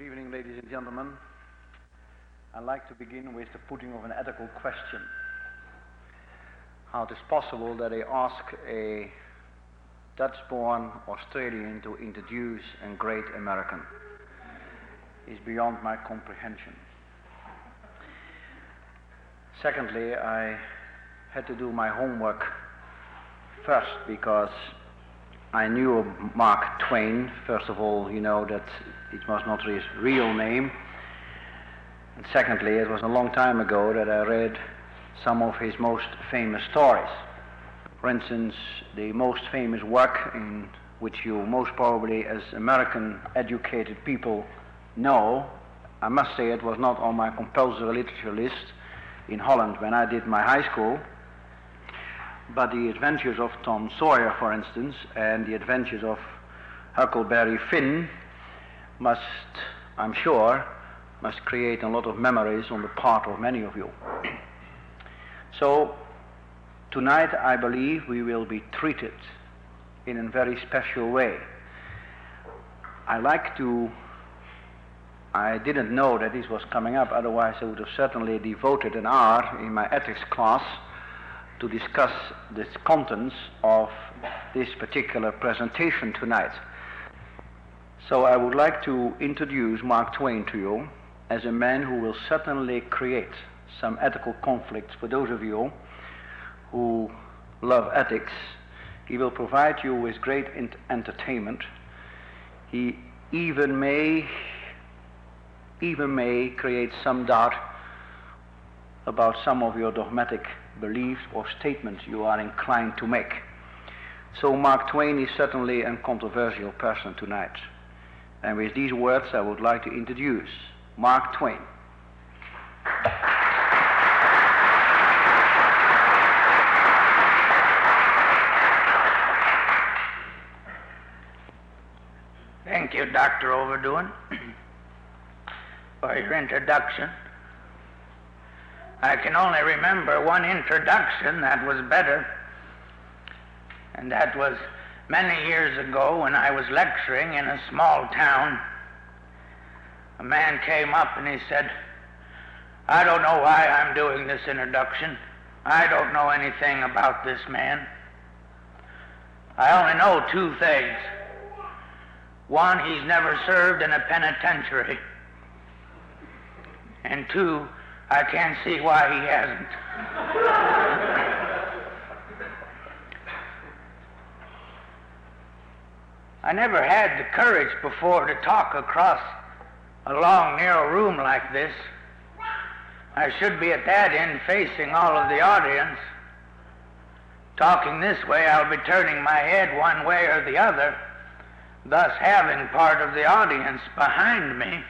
Good evening, ladies and gentlemen. I'd like to begin with the putting of an ethical question. How it is possible that I ask a Dutch-born Australian to introduce a great American is beyond my comprehension. Secondly, I had to do my homework first because I knew of Mark Twain. First of all, you know that it was not his real name. And secondly, it was a long time ago that I read some of his most famous stories. For instance, the most famous work in which you most probably as American educated people know, I must say it was not on my compulsory literature list in Holland when I did my high school, but The Adventures of Tom Sawyer, for instance, and The Adventures of Huckleberry Finn I'm sure, must create a lot of memories on the part of many of you. So, tonight I believe we will be treated in a very special way. I didn't know that this was coming up, otherwise I would have certainly devoted an hour in my ethics class to discuss the contents of this particular presentation tonight. So I would like to introduce Mark Twain to you as a man who will certainly create some ethical conflicts for those of you who love ethics. He will provide you with great entertainment. He even may create some doubt about some of your dogmatic beliefs or statements you are inclined to make. So Mark Twain is certainly a controversial person tonight. And with these words I would like to introduce Mark Twain. Thank you, Dr. Overdoin, for your introduction. I can only remember one introduction that was better, and that was many years ago when I was lecturing in a small town. A man came up and he said, "I don't know why I'm doing this introduction. I don't know anything about this man. I only know two things. One, he's never served in a penitentiary. And two, I can't see why he hasn't." I never had the courage before to talk across a long, narrow room like this. I should be at that end facing all of the audience. Talking this way, I'll be turning my head one way or the other, thus having part of the audience behind me.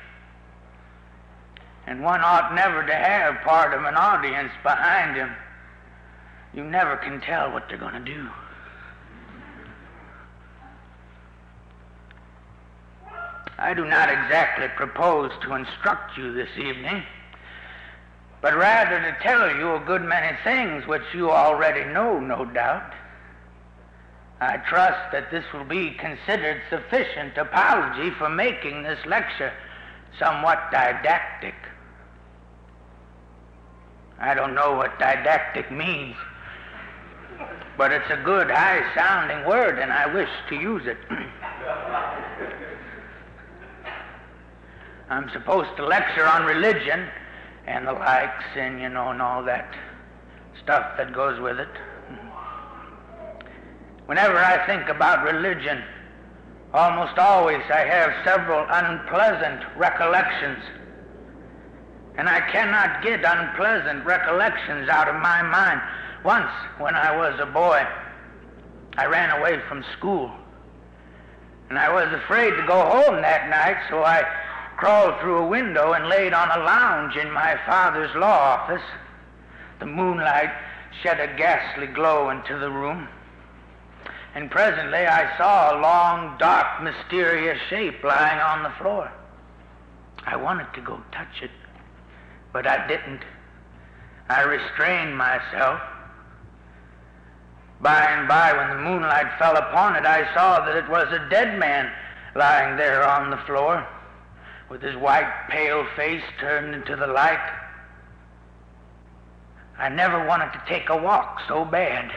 And one ought never to have part of an audience behind him. You never can tell what they're going to do. I do not exactly propose to instruct you this evening, but rather to tell you a good many things which you already know, no doubt. I trust that this will be considered sufficient apology for making this lecture somewhat didactic. I don't know what didactic means, but it's a good, high-sounding word, and I wish to use it. I'm supposed to lecture on religion and the likes and, and all that stuff that goes with it. Whenever I think about religion, almost always I have several unpleasant recollections. And I cannot get unpleasant recollections out of my mind. Once, when I was a boy, I ran away from school. And I was afraid to go home that night, so I crawled through a window and laid on a lounge in my father's law office. The moonlight shed a ghastly glow into the room. And presently I saw a long, dark, mysterious shape lying on the floor. I wanted to go touch it, but I didn't. I restrained myself. By and by, when the moonlight fell upon it, I saw that it was a dead man lying there on the floor. with his white, pale face turned into the light. I never wanted to take a walk so bad.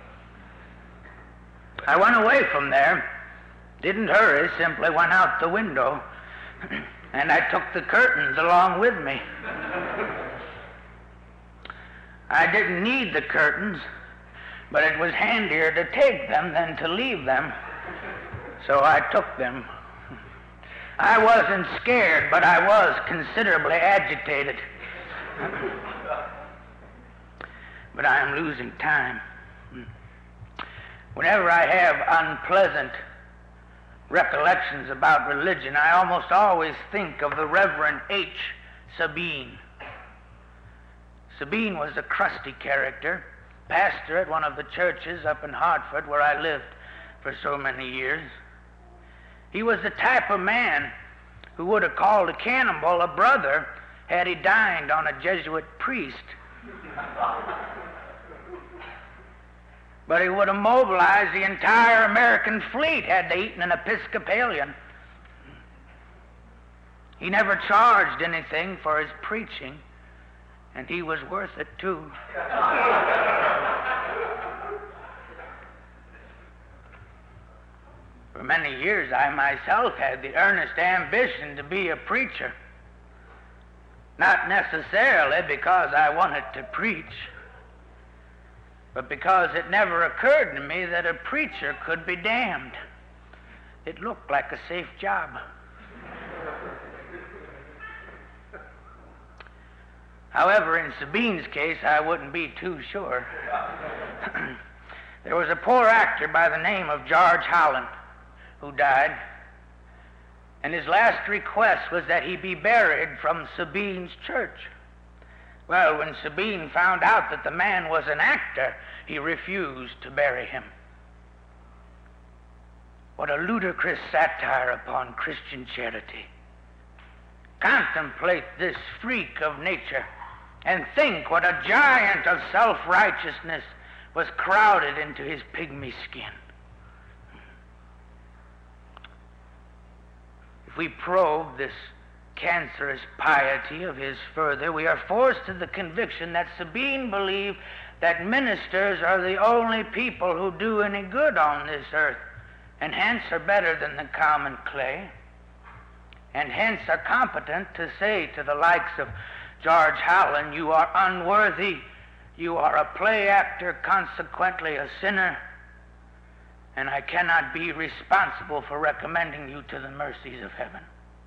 I went away from there, didn't hurry, simply went out the window, and I took the curtains along with me. I didn't need the curtains, but it was handier to take them than to leave them, so I took them. I wasn't scared, but I was considerably agitated. But I am losing time. Whenever I have unpleasant recollections about religion, I almost always think of the Reverend H. Sabine. Sabine was a crusty character, pastor at one of the churches up in Hartford where I lived for so many years. He was the type of man who would have called a cannibal a brother had he dined on a Jesuit priest. But he would have mobilized the entire American fleet had they eaten an Episcopalian. He never charged anything for his preaching, and he was worth it too. For many years I myself had the earnest ambition to be a preacher. Not necessarily because I wanted to preach, but because it never occurred to me that a preacher could be damned. It looked like a safe job. However, in Sabine's case, I wouldn't be too sure. There was a poor actor by the name of George Holland who died, and his last request was that he be buried from Sabine's church. Well, when Sabine found out that the man was an actor, he refused to bury him. What a ludicrous satire upon Christian charity. Contemplate this freak of nature and think what a giant of self-righteousness was crowded into his pygmy skin. If we probe this cancerous piety of his further, we are forced to the conviction that Sabine believed that ministers are the only people who do any good on this earth, and hence are better than the common clay, and hence are competent to say to the likes of George Holland, you are unworthy, you are a play actor, consequently a sinner, and I cannot be responsible for recommending you to the mercies of heaven.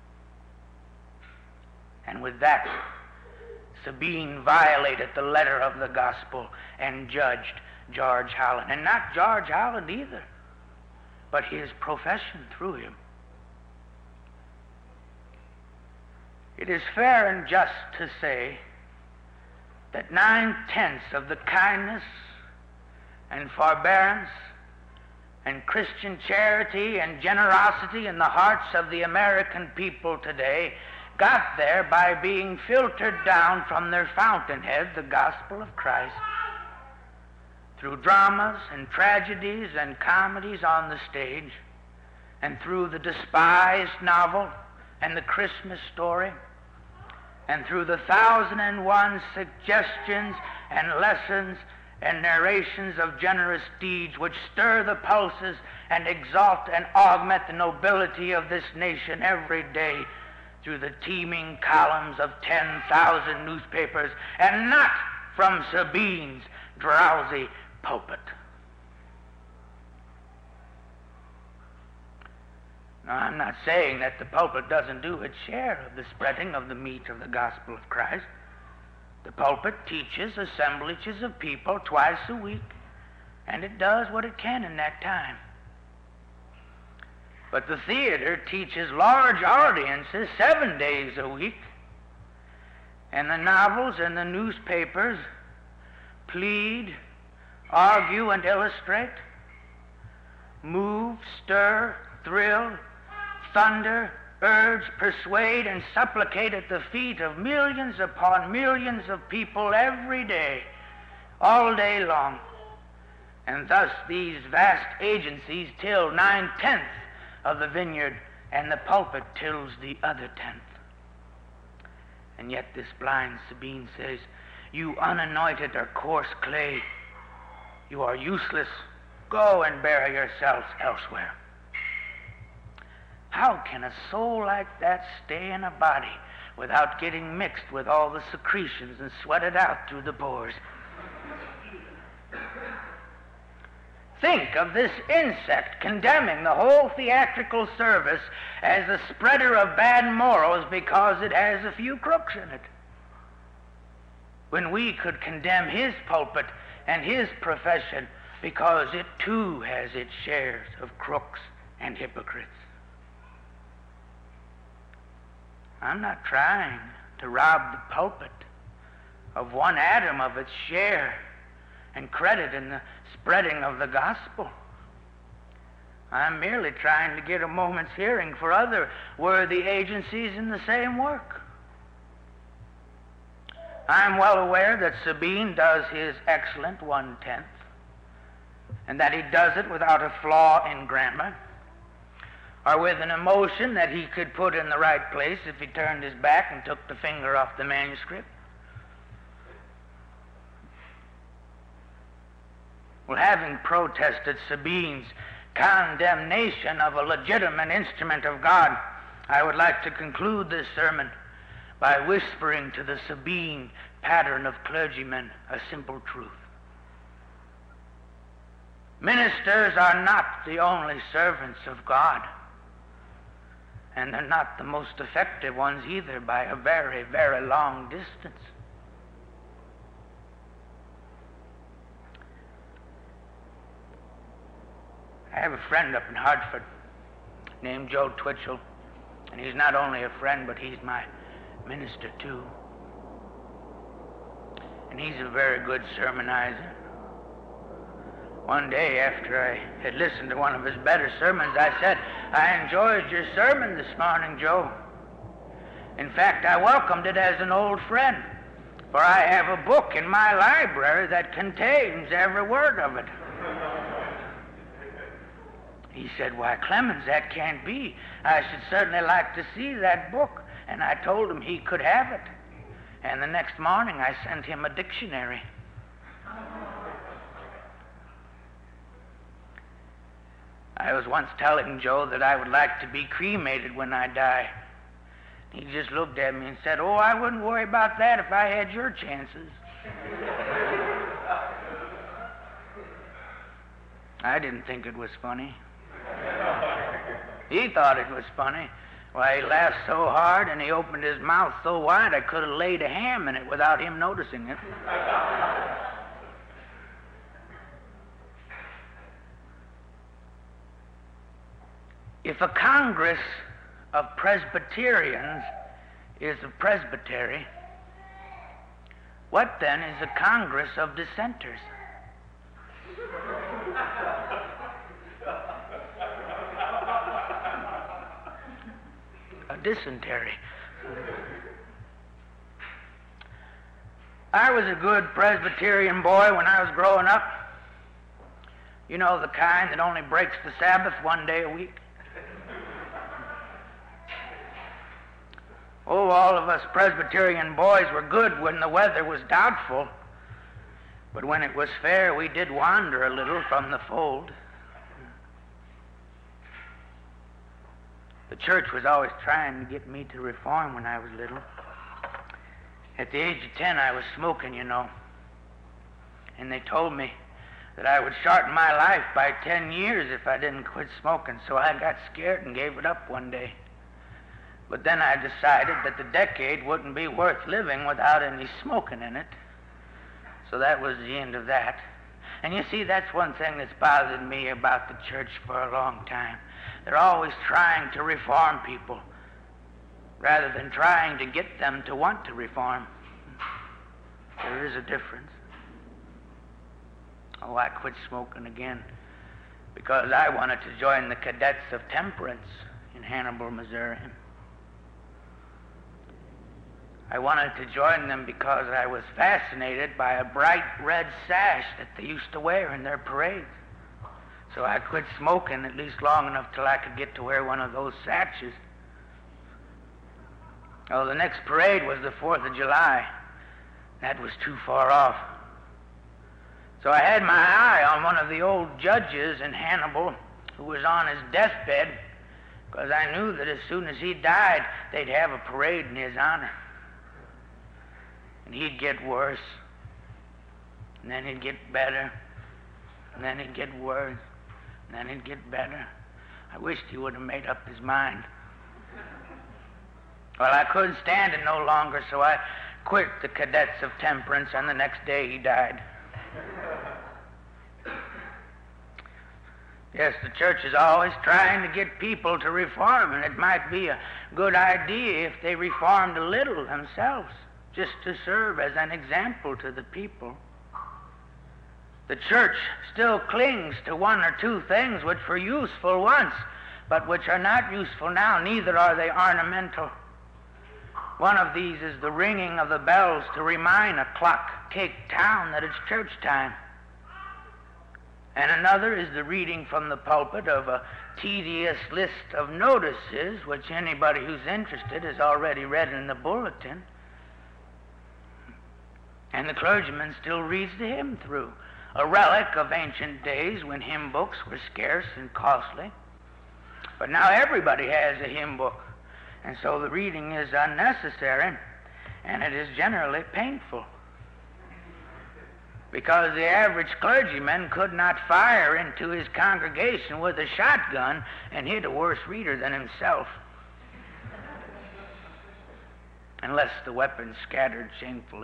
And with that, Sabine violated the letter of the gospel and judged George Holland. And not George Holland either, but his profession through him. It is fair and just to say that 9/10 of the kindness and forbearance and Christian charity and generosity in the hearts of the American people today got there by being filtered down from their fountainhead, the gospel of Christ, through dramas and tragedies and comedies on the stage, and through the despised novel and the Christmas story, and through the 1,001 suggestions and lessons and narrations of generous deeds which stir the pulses and exalt and augment the nobility of this nation every day through the teeming columns of 10,000 newspapers, and not from Sabine's drowsy pulpit. Now, I'm not saying that the pulpit doesn't do its share of the spreading of the meat of the gospel of Christ. The pulpit teaches assemblages of people twice a week, and it does what it can in that time. But the theater teaches large audiences 7 days a week, and the novels and the newspapers plead, argue, and illustrate, move, stir, thrill, thunder, urge, persuade, and supplicate at the feet of millions upon millions of people every day, all day long. And thus these vast agencies till 9/10 of the vineyard and the pulpit tills the other tenth. And yet this blind Sabine says, "You unanointed or coarse clay, you are useless. Go and bury yourselves elsewhere." How can a soul like that stay in a body without getting mixed with all the secretions and sweated out through the pores? Think of this insect condemning the whole theatrical service as a spreader of bad morals because it has a few crooks in it, when we could condemn his pulpit and his profession because it too has its shares of crooks and hypocrites. I'm not trying to rob the pulpit of one atom of its share and credit in the spreading of the gospel. I'm merely trying to get a moment's hearing for other worthy agencies in the same work. I'm well aware that Sabine does his excellent 1/10, and that he does it without a flaw in grammar, or with an emotion that he could put in the right place if he turned his back and took the finger off the manuscript. Well, having protested Sabine's condemnation of a legitimate instrument of God, I would like to conclude this sermon by whispering to the Sabine pattern of clergymen a simple truth. Ministers are not the only servants of God, and they're not the most effective ones either by a very, very long distance. I have a friend up in Hartford named Joe Twitchell, and he's not only a friend, but he's my minister too. And he's a very good sermonizer. One day after I had listened to one of his better sermons, I said, "I enjoyed your sermon this morning, Joe. In fact, I welcomed it as an old friend, for I have a book in my library that contains every word of it." He said, "Why, Clemens, that can't be. I should certainly like to see that book." And I told him he could have it. And the next morning I sent him a dictionary. I was once telling Joe that I would like to be cremated when I die. He just looked at me and said, "Oh, I wouldn't worry about that if I had your chances." I didn't think it was funny. He thought it was funny. Why, he laughed so hard and he opened his mouth so wide I could have laid a ham in it without him noticing it. If a Congress of Presbyterians is a presbytery, what then is a Congress of dissenters? A dysentery. I was a good Presbyterian boy when I was growing up. You know, the kind that only breaks the Sabbath one day a week. Oh, all of us Presbyterian boys were good when the weather was doubtful, but when it was fair, we did wander a little from the fold. The church was always trying to get me to reform when I was little. At the age of 10, I was smoking, you know, and they told me that I would shorten my life by 10 years if I didn't quit smoking, so I got scared and gave it up one day. But then I decided that the decade wouldn't be worth living without any smoking in it. So that was the end of that. And you see, that's one thing that's bothered me about the church for a long time. They're always trying to reform people rather than trying to get them to want to reform. There is a difference. Oh, I quit smoking again because I wanted to join the Cadets of Temperance in Hannibal, Missouri. I wanted to join them because I was fascinated by a bright red sash that they used to wear in their parades. So I quit smoking at least long enough till I could get to wear one of those satches. Oh, the next parade was the 4th of July. That was too far off. So I had my eye on one of the old judges in Hannibal who was on his deathbed, because I knew that as soon as he died, they'd have a parade in his honor. And he'd get worse, and then he'd get better, and then he'd get worse, and then he'd get better. I wished he would have made up his mind. Well, I couldn't stand it no longer, so I quit the Cadets of Temperance, and the next day he died. Yes, the church is always trying to get people to reform, and it might be a good idea if they reformed a little themselves, just to serve as an example to the people. The church still clings to one or two things which were useful once, but which are not useful now, neither are they ornamental. One of these is the ringing of the bells to remind a clock-caked town that it's church time. And another is the reading from the pulpit of a tedious list of notices, which anybody who's interested has already read in the bulletin. And the clergyman still reads the hymn through, a relic of ancient days when hymn books were scarce and costly. But now everybody has a hymn book, and so the reading is unnecessary, and it is generally painful, because the average clergyman could not fire into his congregation with a shotgun and hit a worse reader than himself, unless the weapon scattered shamefully.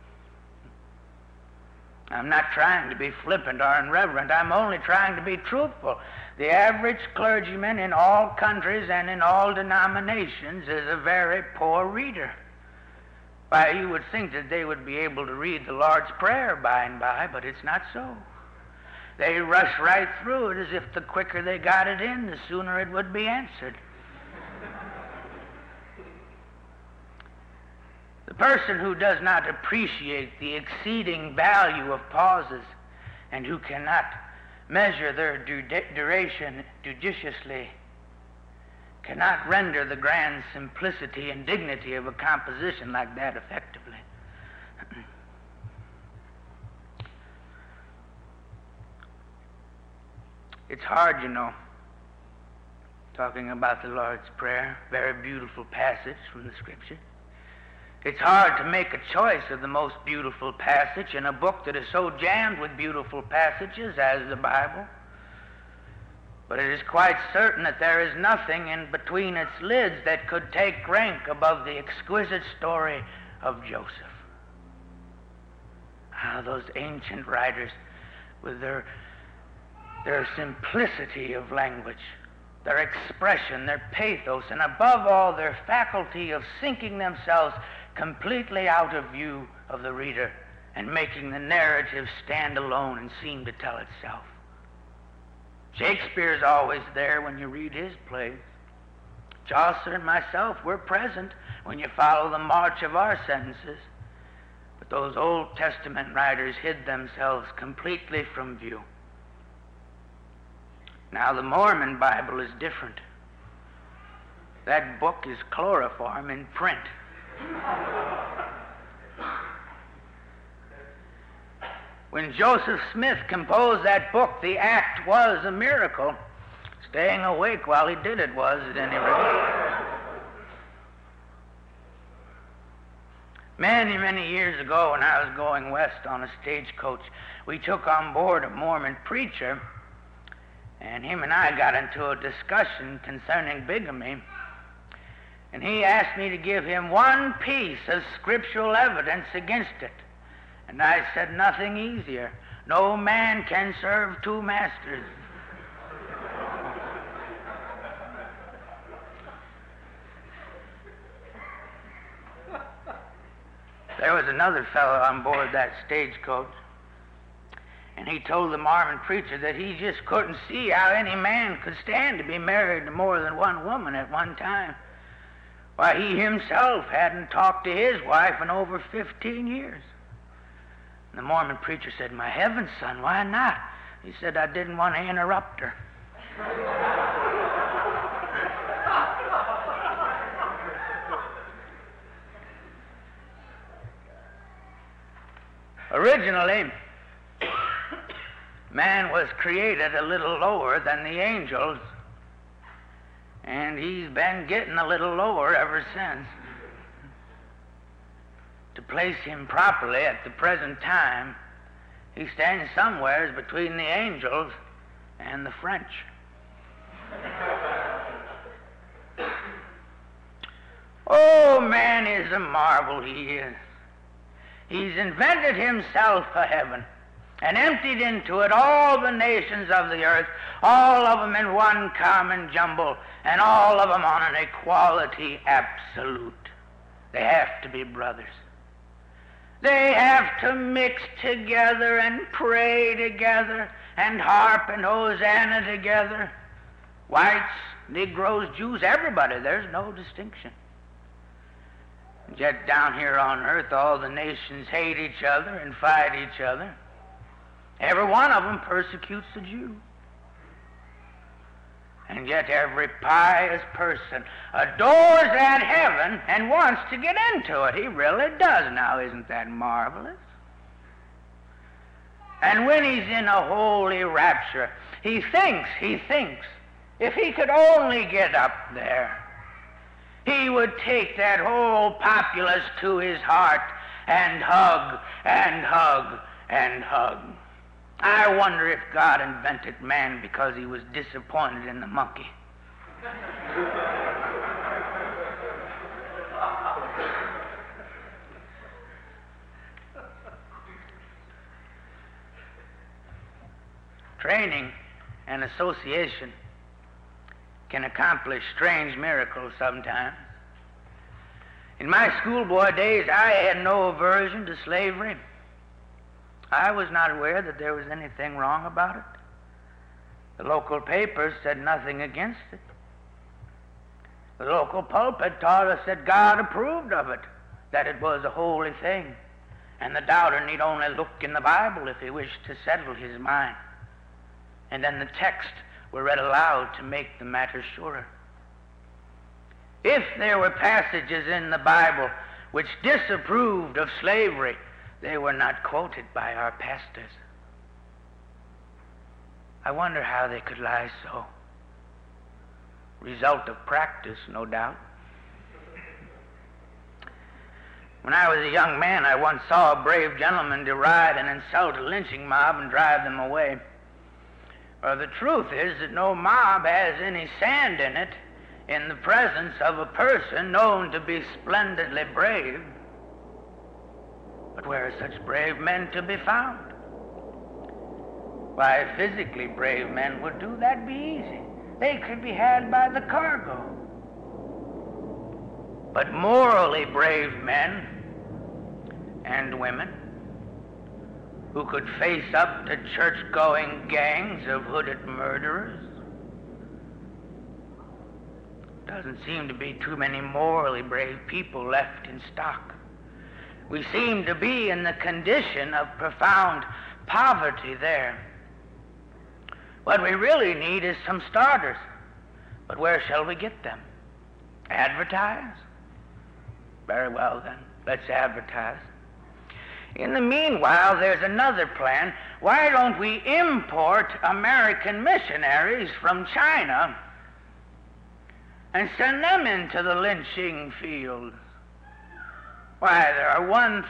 I'm not trying to be flippant or irreverent. I'm only trying to be truthful. The average clergyman in all countries and in all denominations is a very poor reader. Why, you would think that they would be able to read the Lord's Prayer by and by, but it's not so. They rush right through it as if the quicker they got it in, the sooner it would be answered. The person who does not appreciate the exceeding value of pauses and who cannot measure their duration judiciously cannot render the grand simplicity and dignity of a composition like that effectively. It's hard, you know, talking about the Lord's Prayer, very beautiful passage from the Scripture. It's hard to make a choice of the most beautiful passage in a book that is so jammed with beautiful passages as the Bible. But it is quite certain that there is nothing in between its lids that could take rank above the exquisite story of Joseph. How those ancient writers, with their simplicity of language, their expression, their pathos, and above all their faculty of sinking themselves completely out of view of the reader and making the narrative stand alone and seem to tell itself. Shakespeare's always there when you read his plays. Chaucer and myself, we're present when you follow the march of our sentences. But those Old Testament writers hid themselves completely from view. Now the Mormon Bible is different. That book is chloroform in print. When Joseph Smith composed that book, the act was a miracle. Staying awake while he did it was, at any rate. Many, many years ago, when I was going west on a stagecoach, we took on board a Mormon preacher, and him and I got into a discussion concerning bigamy. And he asked me to give him one piece of scriptural evidence against it. And I said, nothing easier. No man can serve two masters. There was another fellow on board that stagecoach, and he told the Mormon preacher that he just couldn't see how any man could stand to be married to more than one woman at one time. Why, he himself hadn't talked to his wife in over 15 years. And the Mormon preacher said, my heavens, son, why not? He said I didn't want to interrupt her. Originally, man was created a little lower than the angels, and he's been getting a little lower ever since. To place him properly at the present time, he stands somewhere between the angels and the French. Oh, man is a marvel, he is. He's invented himself a heaven and emptied into it all the nations of the earth, all of them in one common jumble, and all of them on an equality absolute. They have to be brothers. They have to mix together and pray together and harp and hosanna together. Whites, Negroes, Jews, everybody. There's no distinction. And yet down here on earth, all the nations hate each other and fight each other. Every one of them persecutes the Jew. And yet every pious person adores that heaven and wants to get into it. He really does now. Isn't that marvelous? And when he's in a holy rapture, he thinks, if he could only get up there, he would take that whole populace to his heart and hug and hug and hug. I wonder if God invented man because he was disappointed in the monkey. Training and association can accomplish strange miracles sometimes. In my schoolboy days, I had no aversion to slavery. I was not aware that there was anything wrong about it. The local papers said nothing against it. The local pulpit taught us that God approved of it, that it was a holy thing, and the doubter need only look in the Bible if he wished to settle his mind. And then the text were read aloud to make the matter surer. If there were passages in the Bible which disapproved of slavery, they were not quoted by our pastors. I wonder how they could lie so. Result of practice, no doubt. When I was a young man, I once saw a brave gentleman deride and insult a lynching mob and drive them away. Well, the truth is that no mob has any sand in it in the presence of a person known to be splendidly brave. But where are such brave men to be found? Why, physically brave men would do that be easy. They could be had by the cargo. But morally brave men and women who could face up to church-going gangs of hooded murderers, doesn't seem to be too many morally brave people left in stock. We seem to be in the condition of profound poverty there. What we really need is some starters. But where shall we get them? Advertise? Very well then, let's advertise. In the meanwhile, there's another plan. Why don't we import American missionaries from China and send them into the lynching fields? Why, there are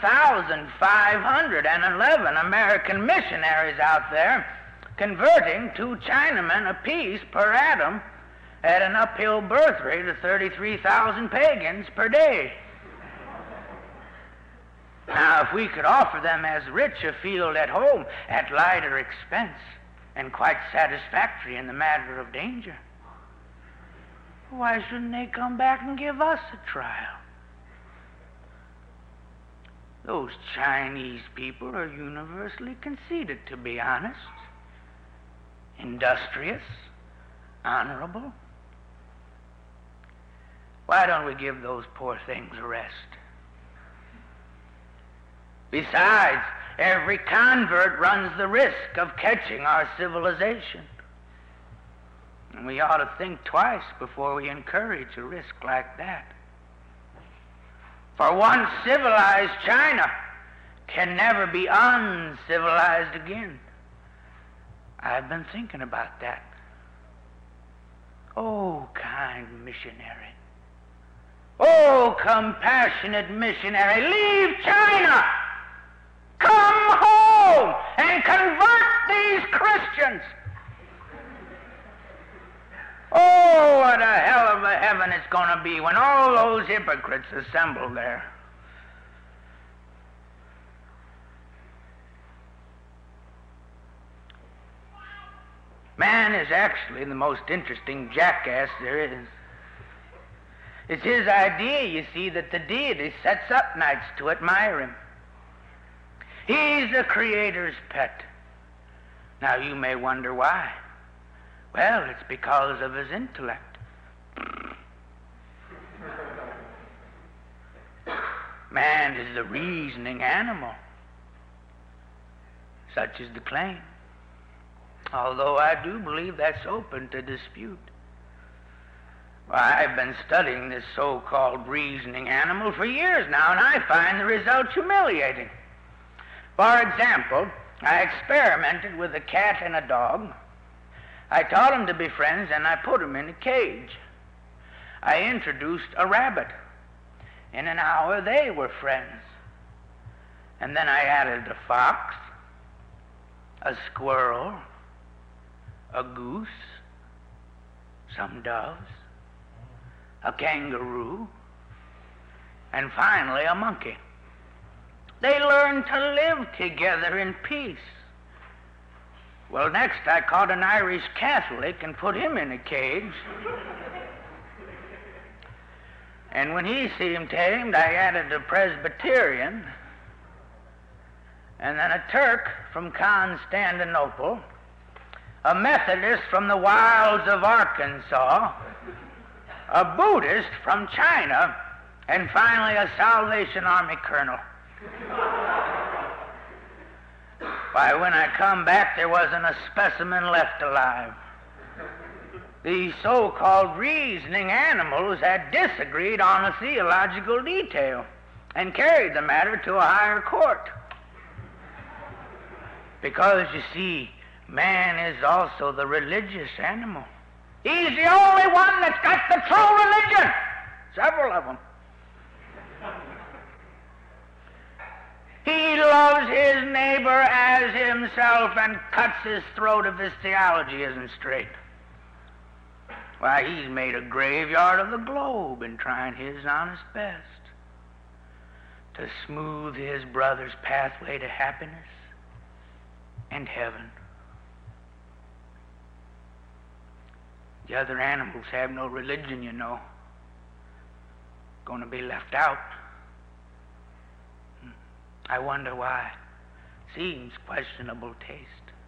1,511 American missionaries out there converting 2 Chinamen apiece per atom at an uphill birth rate of 33,000 pagans per day. Now, if we could offer them as rich a field at home at lighter expense and quite satisfactory in the matter of danger, why shouldn't they come back and give us a trial? Those Chinese people are universally conceded to be honest, industrious, honorable. Why don't we give those poor things a rest? Besides, every convert runs the risk of catching our civilization. And we ought to think twice before we encourage a risk like that. For once civilized China can never be uncivilized again. I've been thinking about that. Oh, kind missionary. Oh, compassionate missionary, leave China. Come home and convert these Christians. Oh, what a hell of a heaven it's going to be when all those hypocrites assemble there. Man is actually the most interesting jackass there is. It's his idea, you see, that the deity sets up nights to admire him. He's the Creator's pet. Now you may wonder why. Well, it's because of his intellect. Man is the reasoning animal. Such is the claim. Although I do believe that's open to dispute. Well, I've been studying this so-called reasoning animal for years now, and I find the results humiliating. For example, I experimented with a cat and a dog. I taught them to be friends, and I put them in a cage. I introduced a rabbit. In an hour, they were friends. And then I added a fox, a squirrel, a goose, some doves, a kangaroo, and finally a monkey. They learned to live together in peace. Well, next I caught an Irish Catholic and put him in a cage. And when he seemed tamed, I added a Presbyterian, and then a Turk from Constantinople, a Methodist from the wilds of Arkansas, a Buddhist from China, and finally a Salvation Army colonel. Why, when I come back, there wasn't a specimen left alive. These so-called reasoning animals had disagreed on a theological detail and carried the matter to a higher court. Because, you see, man is also the religious animal. He's the only one that's got the true religion. Several of them. He loves his neighbor as himself and cuts his throat if his theology isn't straight. Why, he's made a graveyard of the globe in trying his honest best to smooth his brother's pathway to happiness and heaven. The other animals have no religion, you know. Going to be left out. I wonder why. Seems questionable taste.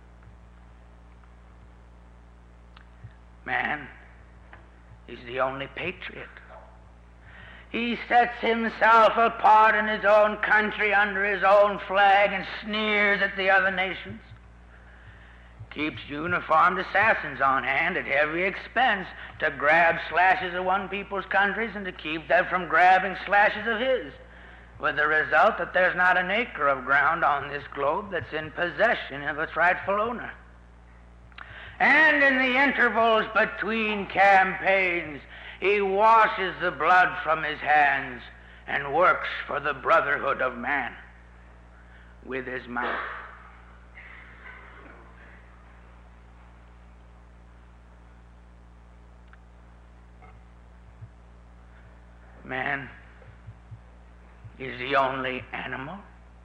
Man is the only patriot. He sets himself apart in his own country under his own flag and sneers at the other nations. Keeps uniformed assassins on hand at heavy expense to grab slashes of one people's countries and to keep them from grabbing slashes of his, with the result that there's not an acre of ground on this globe that's in possession of its rightful owner. And in the intervals between campaigns, he washes the blood from his hands and works for the brotherhood of man with his mouth. Man is the only animal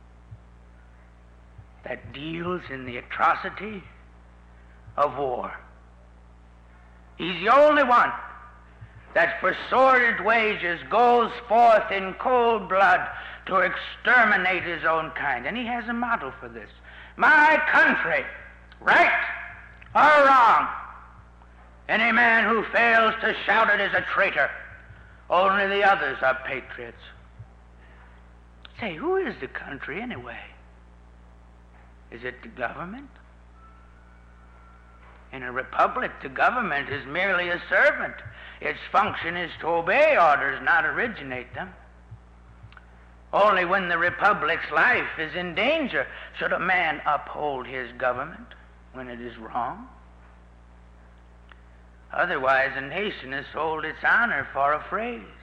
that deals in the atrocity of war. He's the only one that for sordid wages goes forth in cold blood to exterminate his own kind. And he has a motto for this. My country, right or wrong, any man who fails to shout it is a traitor. Only the others are patriots. Say, who is the country anyway? Is it the government? In a republic, the government is merely a servant. Its function is to obey orders, not originate them. Only when the republic's life is in danger should a man uphold his government when it is wrong. Otherwise, a nation has sold its honor for a phrase.